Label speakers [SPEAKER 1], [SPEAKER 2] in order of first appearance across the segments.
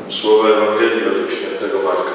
[SPEAKER 1] Słowa Ewangelii według świętego Marka.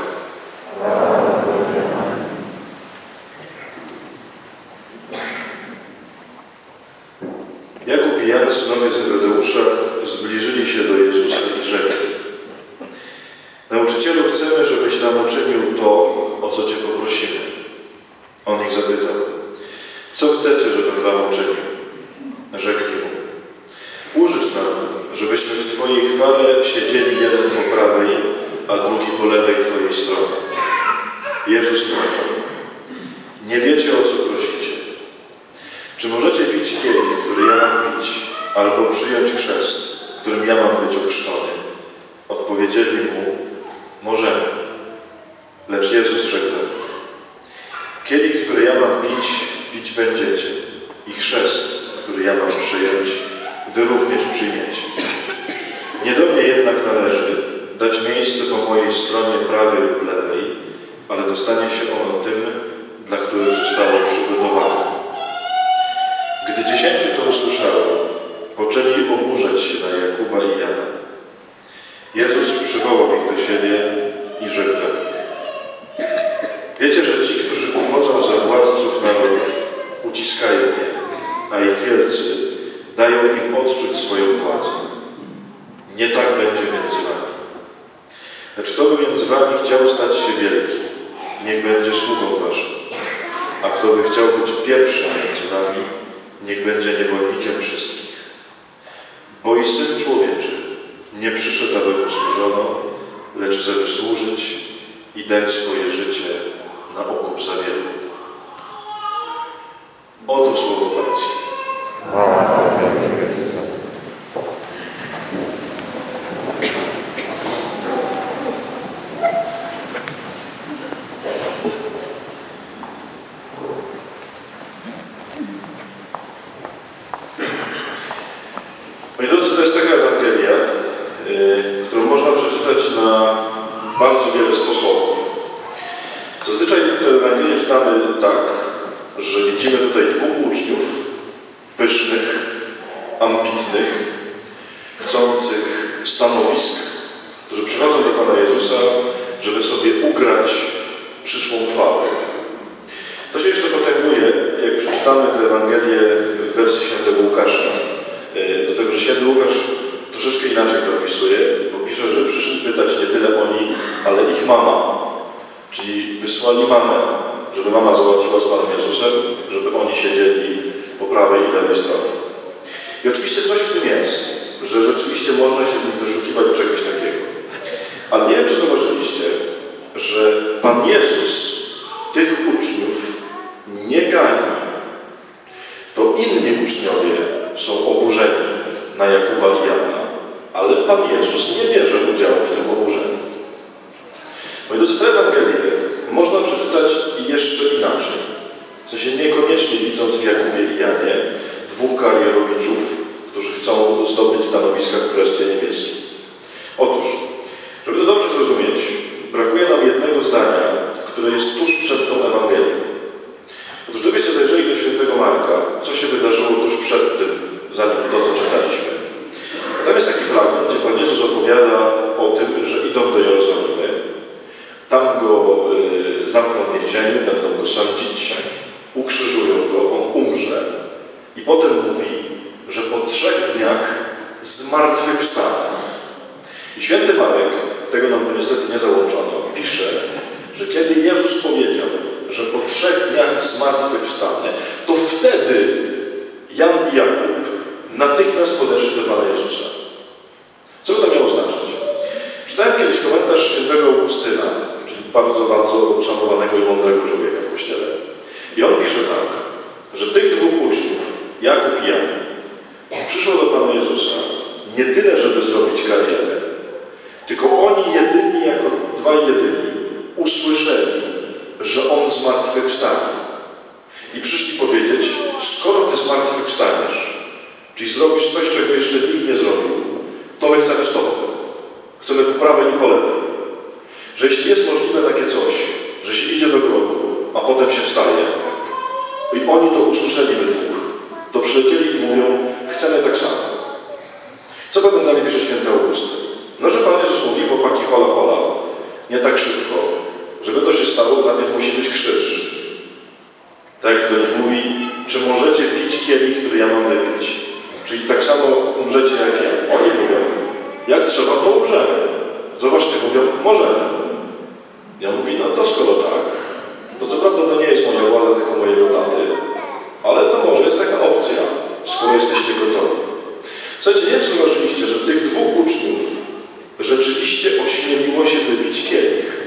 [SPEAKER 1] Jak upijani synowie Zebedeusza zbliżyli się do Jezusa i rzekli: Nauczycielu, chcemy, żebyś nam uczynił to, o co Cię poprosimy. On ich zapytał: Co chcecie, żebym wam uczynił? Rzekli mu: Użycz nam, żebyśmy w Twojej chwale siedzieli jeden po prawej, a drugi po lewej Twojej stronie. Jezus mówi: Nie wiecie, o co prosicie. Czy możecie pić kielich, który ja mam pić, albo przyjąć chrzest, którym ja mam być ochrzczony? Odpowiedzieli mu: Możemy. Lecz Jezus rzekł do nich: Kielich, który ja mam pić, pić będziecie, i chrzest, który ja mam przyjąć, wy również przyjmiecie. Nie do mnie jednak należy dać miejsce po mojej stronie prawej lub lewej, ale dostanie się ono tym, dla których zostało przygotowane. Gdy 10 to usłyszało, poczęli oburzać się na Jakuba i Jana. Jezus przywołał ich do siebie i rzekł do nich: Wiecie, że ci, którzy uchodzą za władców narodów, uciskają je, a ich wielcy dają im odczuć swoją władzę. Nie tak będzie między wami. Lecz kto by między wami chciał stać się wielki, niech będzie sługą waszym. A kto by chciał być pierwszy między wami, niech będzie niewolnikiem wszystkich. Bo i Syn Człowieczy nie przyszedł, aby mu służono, lecz żeby służyć i dać swoje życie na okup za wielu. Oto słowo Pańskie. Moi drodzy, to jest taka Ewangelia, którą można przeczytać na bardzo wiele sposobów. Zazwyczaj tę Ewangelię czytamy tak, że widzimy tutaj dwóch uczniów, pysznych, ambitnych, chcących stanowisk, którzy przychodzą do Pana Jezusa, żeby sobie ugrać przyszłą chwałę. To się jeszcze potęguje, jak przeczytamy tę Ewangelię w wersji świętego Łukasza. Do tego, że święty Łukasz troszeczkę inaczej to opisuje, bo pisze, że przyszli pytać nie tyle oni, ale ich mama. Czyli wysłali mamę, żeby mama załatwiła z Panem Jezusem, żeby oni siedzieli po prawej i lewej stronie. I oczywiście coś w tym jest, że rzeczywiście można się w nich doszukiwać czegoś takiego. Ale nie wiem, czy zauważyliście, że Pan Jezus tych uczniów nie gani. To inni uczniowie są oburzeni na Jakuba i Jana, ale Pan Jezus nie bierze udziału w tym oburzeniu. Moi drodzy, tę Ewangelię można przeczytać jeszcze inaczej. W sensie niekoniecznie widząc w Jakubie i Janie dwóch karierowiczów, którzy chcą zdobyć stanowiska w Królestwie Niebieskim. Otóż, żeby to dobrze zrozumieć, brakuje nam jednego zdania, które jest tuż przed tą Ewangelią. Otóż gdybyście zajrzeli do świętego Marka, co się wydarzyło tuż przed tym, zanim to, co czytaliśmy. Tam jest taki fragment, gdzie Pan Jezus opowiada o tym, że idą do Jerozolimy. Tam go zamkną w więzieniu, będą go sądzić, ukrzyżują go, on umrze. I potem mówi, że po 3 dniach zmartwychwstanie. I święty Marek, tego nam to niestety nie załączono, pisze, że kiedy Jezus powiedział, że po 3 dniach zmartwychwstanie, to wtedy Jan i Jakub natychmiast podeszli do Pana Jezusa. Co by to miało znaczyć? Czytałem kiedyś komentarz świętego Augustyna, czyli bardzo, bardzo szanowanego i mądrego człowieka w Kościele. I on pisze tak, że tych dwóch uczniów, Jakub i Jan, przyszło do Pana Jezusa nie tyle, żeby zrobić karierę, tylko oni jedyni, jako dwaj jedyni, usłyszeli, że On zmartwychwstanie. I przyszli powiedzieć, skoro Ty zmartwychwstaniesz, czyli zrobisz coś, czego jeszcze nikt nie zrobił, to my chcemy z Tobą. Chcemy po prawej i po lewej. Że jeśli jest możliwe takie coś, że się idzie do grobu, a potem się wstaje, i oni to usłyszeli we dwóch, to przylecieli i mówią, chcemy tak samo. Co potem dalej pisze święty Augustyn? No, że Pan Jezus mówi, chłopaki, hola, hola, nie tak szybko. Żeby to się stało, najpierw musi być krzyż. Tak jak do nich mówi, czy możecie pić kielich, który ja mam wypić? Czyli tak samo umrzecie jak ja. Oni mówią, jak trzeba, to umrzemy. Zobaczcie, mówią, możemy. Ja mówię, no to skoro tak, to co prawda to nie jest moja władza, tylko mojego taty, ale to może jest taka opcja, skoro jesteście gotowi. Słuchajcie, nie wiem, czy zauważyliście, że tych dwóch uczniów rzeczywiście ośmieliło się wypić kielich.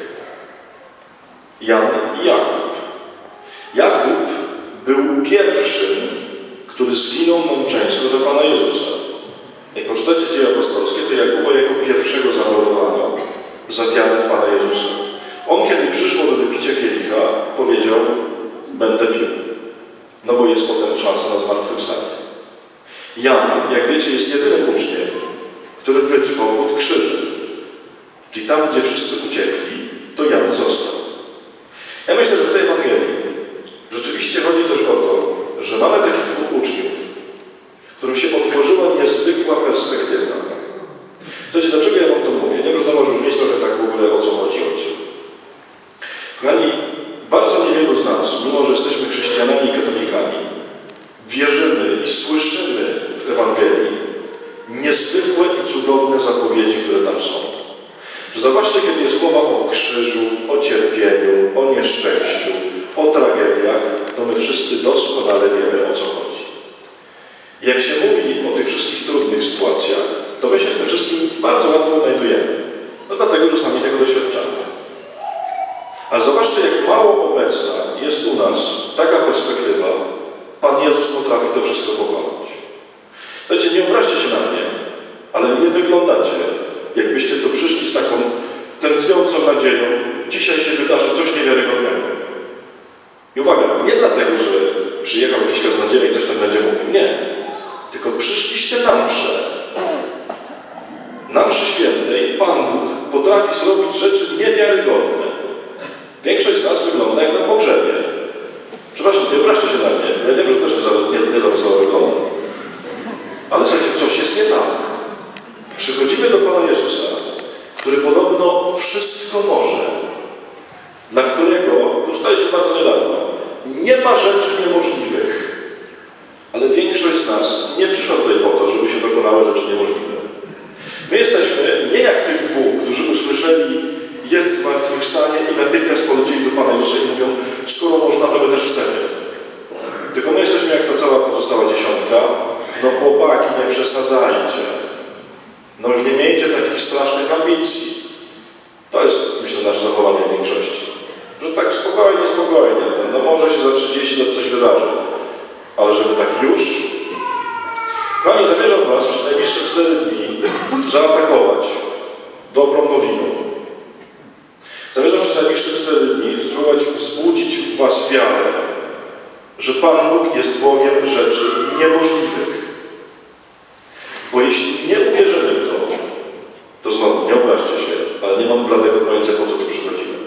[SPEAKER 1] Jan i Jakub. Jakub był pierwszym, który zginął męczeńsko za Pana Jezusa. Jak poczytacie Dzieje Apostolskie, to Jakuba jako pierwszego zamordowano za wiarę w Pana Jezusa. On, kiedy przyszło do wypicia kielicha, powiedział, będę pił. No bo jest potem szansa na zmartwychwstanie. Jan, jak wiecie, jest jedynym uczniem, który wytrwał pod krzyżem. Czyli tam, gdzie wszyscy uciekli, to Jan został. Ja myślę, że w tej Ewangelii rzeczywiście chodzi też o to, że mamy takich dwóch uczniów, którym się otworzyła niezwykła perspektywa. Słuchajcie, dlaczego ja wam to mówię? Nie wiem, że to może brzmieć trochę tak w ogóle, o co chodzi ojcu. Kochani, bardzo niewielu z nas, mimo że jesteśmy chrześcijanami i katolikami, wierzymy i słyszymy w Ewangelii niezwykłe i cudowne zapowiedzi, które tam są. Że zobaczcie, kiedy jest mowa o krzyżu, o cierpieniu, o nieszczęściu, o tragediach, to my wszyscy doskonale wiemy, o co chodzi. I jak się mówi o tych wszystkich trudnych sytuacjach, to my się w tym wszystkim bardzo łatwo znajdujemy. No dlatego, że sami tego doświadczamy. Ale zobaczcie, jak mało obecna jest u nas taka perspektywa, Pan Jezus potrafi to wszystko pokonać. Wiecie, nie obraźcie się na mnie, ale nie wyglądacie, jakbyście tu przyszli z taką tętniącą nadzieją, dzisiaj się wydarzy coś niewiarygodnego. I uwaga, nie dlatego, że przyjechał jakiś kaznodzieja i coś tam będzie mówił. Nie. Tylko przyszliście na mszę. Na mszy świętej Pan Bóg potrafi zrobić rzeczy niewiarygodne. Większość z nas wygląda jak na pogrzebie. Przepraszam, nie obraźcie się na mnie. Ja wiem, że też nie za wesoło wygląda. Ale słuchajcie, coś jest nie tak. Przychodzimy do Pana Jezusa, który podobno wszystko może, dla którego, to czytaliśmy bardzo niedawno, nie ma rzeczy niemożliwych. Ale większość z nas nie przyszła tutaj po to, żeby się dokonały rzeczy niemożliwe. My jesteśmy nie jak tych dwóch, którzy usłyszeli, jest zmartwychwstanie i natychmiast polecieli do Pana Jezusa i mówią, skoro można, to my też chcemy. Tylko my jesteśmy jak ta cała pozostała dziesiątka, no chłopaki, nie przesadzajcie. No już nie miejcie takich strasznych ambicji. To jest, myślę, nasze zachowanie w większości. Że tak spokojnie, no może się za 30 lat coś wydarzy. Ale żeby tak już? Kochani, zamierzam was przez najbliższe 4 dni zaatakować dobrą nowiną. Zamierzam przez najbliższe 4 dni spróbować wzbudzić w was wiarę, że Pan Bóg jest Bogiem rzeczy niemożliwych. Bo jeśli nie uwierzymy w to, to znowu, nie obraźcie się, ale nie mam bladego pojęcia, po co tu przychodzimy.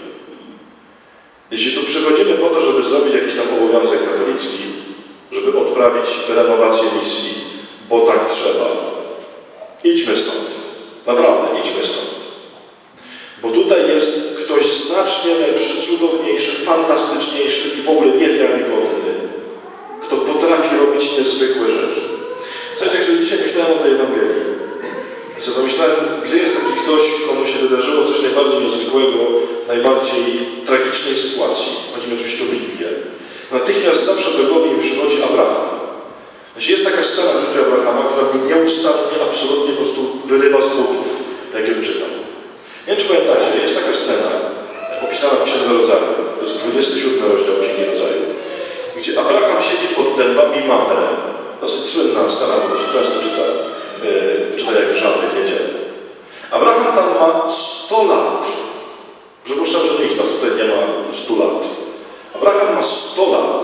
[SPEAKER 1] Jeśli tu przychodzimy po to, żeby zrobić jakiś tam obowiązek katolicki, żeby odprawić renowację misji, bo tak trzeba, idźmy stąd. Naprawdę, idźmy stąd. Bo tutaj jest ktoś znacznie lepszy, cudowniejszy, fantastyczniejszy i w ogóle niewiarygodny, kto potrafi robić niezwykłe rzeczy. Słuchajcie, jak sobie dzisiaj myślałem o tej Ewangelii, i sobie pomyślałem, gdzie jest taki ktoś, komu się wydarzyło coś najbardziej niezwykłego, w najbardziej tragicznej sytuacji. Chodzi mi oczywiście o Biblię. Natychmiast zawsze do głowy mi przychodzi Abraham. Jest taka scena w życiu Abrahama, która mnie nieustannie, absolutnie po prostu wyrywa z butów, jak ją czytam. Nie wiem, czy pamiętacie, jest taka scena opisana w Księdze Rodzaju. To jest 27 rozdział Księgi Rodzaju, gdzie Abraham siedzi pod dębami Mamre. Dosyć słynna scena, bo dosyć często czytałem w czytaniach żadnych w niedzielę. Abraham tam ma 100 lat. Przypuszczam, że nikt z nas tutaj nie ma 100 lat. Abraham ma 100 lat.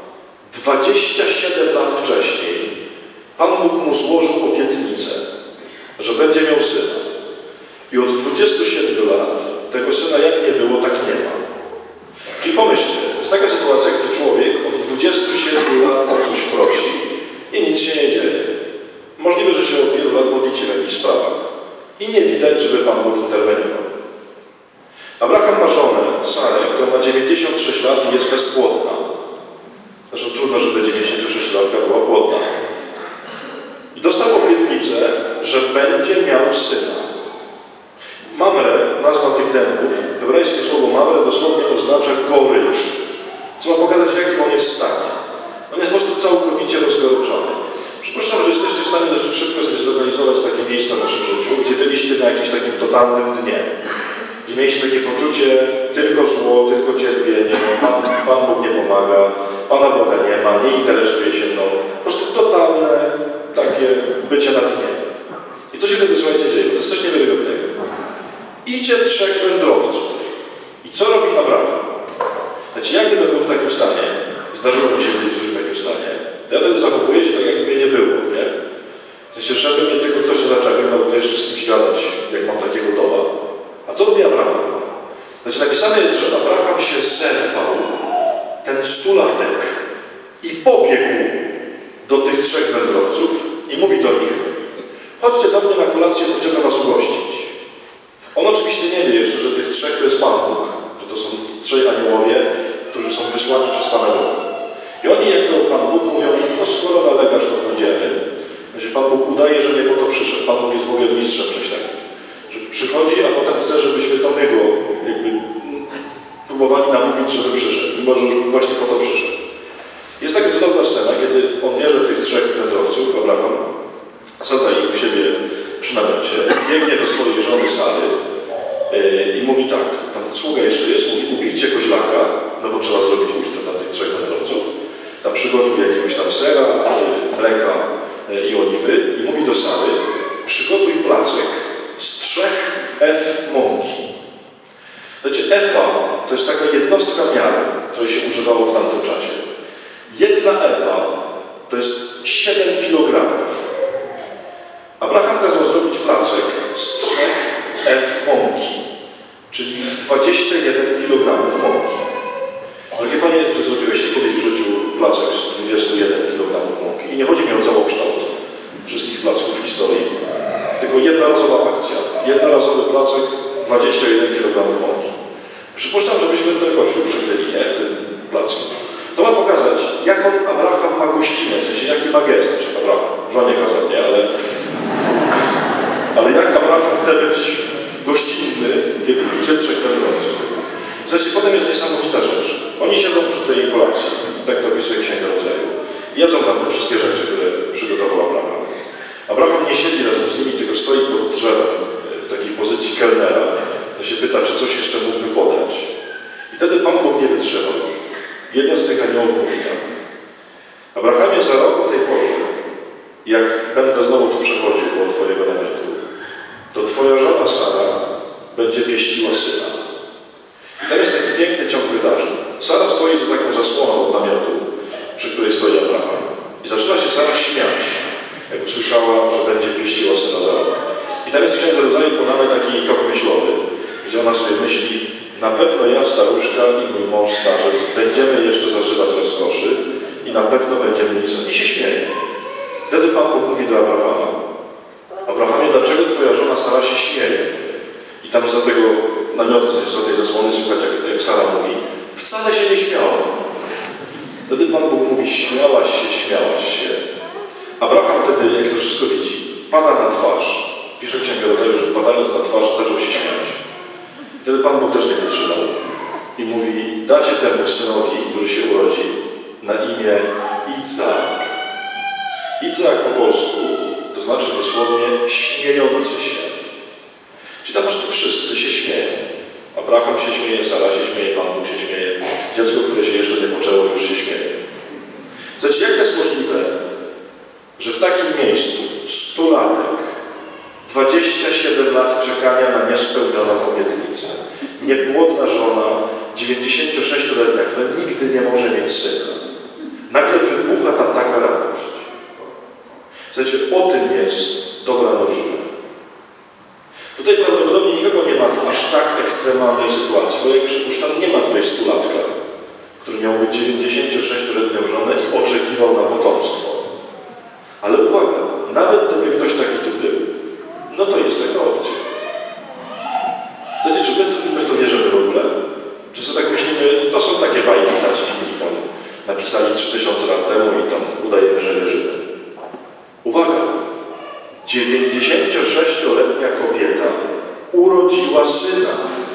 [SPEAKER 1] 27 lat wcześniej Pan Bóg mu złożył obietnicę, że będzie miał syna. I od 27 lat tego syna jak nie było, tak nie ma. Czyli pomyślcie, jest taka sytuacja, gdzie człowiek od 27 lat o coś prosi i nic się nie dzieje. Możliwe, że się od wielu lat modlicie w jakichś sprawach i i nie widać, żeby Pan Bóg interweniował. Abraham ma żonę, Sarę, która ma 96 lat i jest bezpłodna. Zresztą trudno, żeby 96-latka była płodna. I dostał obietnicę, że będzie miał syna. Mamre, nazwa tych dębów, hebrajskie słowo mamre dosłownie oznacza gorycz. Co ma pokazać, w jakim on jest stanie. On jest po prostu całkowicie rozgoryczony. Przypuszczam, że jesteście w stanie dość szybko sobie zorganizować takie miejsca w naszym życiu, gdzie byliście na jakimś takim totalnym dnie. Gdzie mieliście takie poczucie tylko zło, tylko cierpienie, Pan Bóg nie pomaga, Pana Boga nie ma, nie interesuje się mną. Po prostu totalne takie bycie na dnie. I co się wtedy, słuchajcie, dzieje? Bo to jest coś niewiarygodnego. Idzie 3 wędrowców. I co robi Abraham? Znaczy, jak gdybym był w takim stanie, zdarzyło mi się być w takim stanie, to ja wtedy zachowuję się tak, jakby mnie nie było, nie? W sensie, żeby mnie tylko ktoś nie zaczepił, no bo to jeszcze z kimś gadać, jak mam takiego doła. A co robi Abraham? Znaczy, napisane jest, że Abraham się zerwał, ten stulatek, i pobiegł do tych 3 wędrowców i mówi do nich: chodźcie do mnie na kolację, bo chciałbym was ugościć. On oczywiście nie wie jeszcze, że tych 3 to jest Pan Bóg, że to są 3 aniołowie, którzy są wysłani przez Pana Boga. I oni, jak to Pan Bóg, mówią: no skoro nalegasz, to pójdziemy. Znaczy, Pan Bóg udaje, że nie po to przyszedł. Pan Bóg jest w ogóle mistrzem czymś takim. Że przychodzi, a potem chce, żebyśmy to my go jakby próbowali namówić, żeby przyszedł. Mimo, że już właśnie po to przyszedł. Jest taka cudowna scena, kiedy on bierze tych 3 wędrowców, Abraham, sadza ich u siebie przy namiocie, biegnie do swojej żony Sary i mówi tak, tam sługa jeszcze jest, mówi: ubijcie koźlaka, no bo trzeba zrobić ucztę dla tych 3 wędrowców, tam przygotuj jakiegoś tam sera, mleka i oliwy i mówi do Sary: przygotuj placek z 3 ef mąki. Znaczy, efa to jest taka jednostka miary, której się używało w tamtym czasie. 1 efa to jest 7 kilogramów. Abraham kazał zrobić placek z 3 ef mąki, czyli 21 kilogramów mąki. Drogie Panie, czy zrobiłyście kiedyś w życiu placek z 21 kilogramów mąki? I nie chodzi mi o całokształt wszystkich placków w historii, tylko jednorazowa akcja. Jednorazowy placek, 21 kilogramów mąki. Przypuszczam, żebyśmy ten kościół przybyli, nie? Tym plackiem. To ma pokazać, jaką Abraham ma gościnę, w sensie jaki ma gest, znaczy Abraham, żonie kazał, nie? Ale jak Abraham chce być gościnny, kiedy idzie 3 wędrowców. Słuchajcie, potem jest niesamowita rzecz. Oni siedzą przy tej kolacji, tak to opisuje Księga Rodzaju. Jedzą tam te wszystkie rzeczy, które przygotował Abraham. Abraham nie siedzi razem z nimi, tylko stoi pod drzewem w takiej pozycji kelnera. To się pyta, czy coś jeszcze mógłby podać. I wtedy Pan Bóg nie wytrzymał. Jeden z tych aniołów mówi tak: Abrahamie, za rok o tej porze, jak będę znowu tu przechodził koło Twojego namiotu, to Twoja żona Sara będzie pieściła syna. I tam jest taki piękny ciąg wydarzeń. Sara stoi za taką zasłoną od namiotu, przy której stoi Abraham. I zaczyna się Sara śmiać, jak usłyszała, że będzie pieściła syna za rok. I tam jest w Księdze Rodzaju podany taki tok myślowy, gdzie ona sobie myśli: na pewno ja, staruszka, i mój mąż starzec będziemy jeszcze zażywać rozkoszy i na pewno będziemy mieli syn. I się śmieje. Wtedy Pan Bóg mówi do Abrahama: Abrahamie, dlaczego Twoja żona Sara się śmieje? I tam za tego namiotu, za tej zasłony słychać, jak Sara mówi: wcale się nie śmiała. Wtedy Pan Bóg mówi: śmiałaś się. Abraham wtedy, jak to wszystko widzi, pada na twarz. Pisze Księga Rodzaju, że padając na twarz zaczął się śmiać. Wtedy Pan Bóg też nie wytrzymał i mówi: dacie temu synowi, który się urodzi, na imię Izaak. Izaak po polsku to znaczy dosłownie śmiejący się. Czyli tam po prostu wszyscy się śmieją. Abraham się śmieje, Sara się śmieje, Pan Bóg się śmieje. Dziecko, które się jeszcze nie poczęło, już się śmieje. Znaczy, jak to jest możliwe, że w takim miejscu 100-latek, 27 lat czekania na niespełnioną obietnicę, niepłodna żona, 96-letnia, która nigdy nie może mieć syna, nagle wybucha tam taka radość. Słuchajcie, o tym jest dobra nowina. Tutaj prawdopodobnie nikogo nie ma w aż tak ekstremalnej sytuacji, bo jak przypuszczam, nie ma tutaj 100-latka, który miał być 96-letnią żonę i oczekiwał na potomstwo. Ale uwaga, nawet gdyby ktoś taki tu był, no to jest taka opcja. Syna.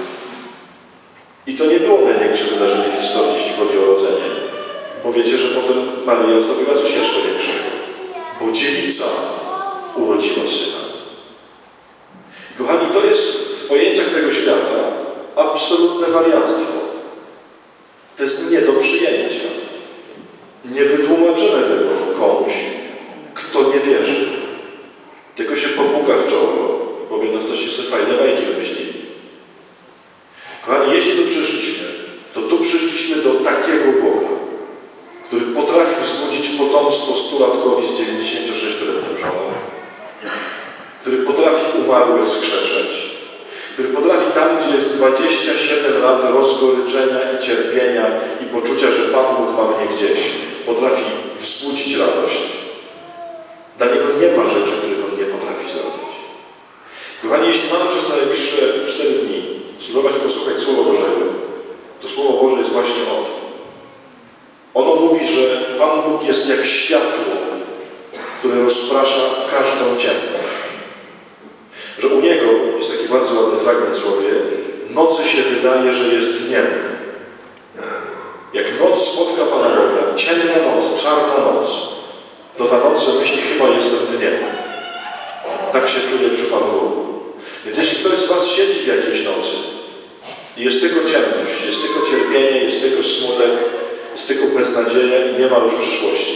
[SPEAKER 1] I to nie było największe wydarzenie w historii, jeśli chodzi o rodzenie. Bo wiecie, że potem Maryja zrobiła coś jeszcze większego. Bo dziewica urodziła Syna. I kochani, to jest w pojęciach tego świata absolutne wariactwo. To jest nie do przyjęcia. Nie wytłumaczymy tego komuś, kto nie wierzy. Tylko się popuka w czoło, powie, no ktoś sobie fajne bajki wymyślili. Kochani, jeśli tu przyszliśmy, to tu przyszliśmy do takiego Boga, który potrafi wzbudzić potomstwo 100-latkowi z 96-letnią żoną, który potrafi umarłych skrzeszeć, który potrafi tam, gdzie jest 27 lat rozgoryczenia i cierpienia i poczucia, że Pan Bóg ma mnie gdzieś, potrafi wzbudzić radość. Dla Niego nie ma rzeczy, których On nie potrafi zrobić. Kochani, jeśli mamy przez najbliższe 4 dni spróbować posłuchać Słowa Bożego, to Słowo Boże jest właśnie o tym. Ono mówi, że Pan Bóg jest jak światło, które rozprasza każdą ciemność. Że u Niego, jest taki bardzo ładny fragment w Słowie, nocy się wydaje, że jest dniem. Jak noc spotka Pana Boga, ciemna noc, czarna noc, to ta noc myśli, chyba jestem dniem. Tak się czuję przy Panu Bogu. Więc jeśli ktoś z Was siedzi w jakiejś nocy i jest tylko ciemność, jest tylko cierpienie, jest tylko smutek, jest tylko beznadzieja i nie ma już przyszłości,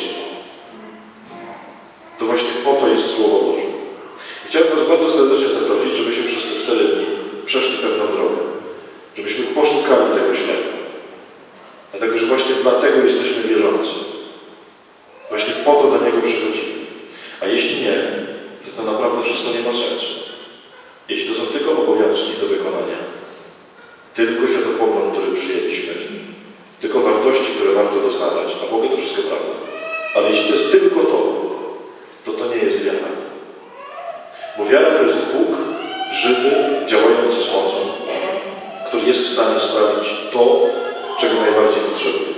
[SPEAKER 1] to właśnie po to jest Słowo Boże. I chciałbym Was bardzo serdecznie zaprosić, żebyśmy przez te 4 dni przeszli pewną drogę. Żebyśmy poszukali tego świata. Dlatego, że właśnie dlatego jesteśmy wierzący. Właśnie po to do Niego przychodzimy. A jeśli nie, to naprawdę wszystko nie ma sensu. Jeśli to są tylko obowiązki do wykonania, tylko światopogląd, który przyjęliśmy, tylko wartości, które warto wyznawać, a w ogóle to wszystko prawda. Ale jeśli to jest tylko to, to nie jest wiara. Bo wiara to jest Bóg żywy, działający z mocą, który jest w stanie sprawić to, czego najbardziej potrzebuje.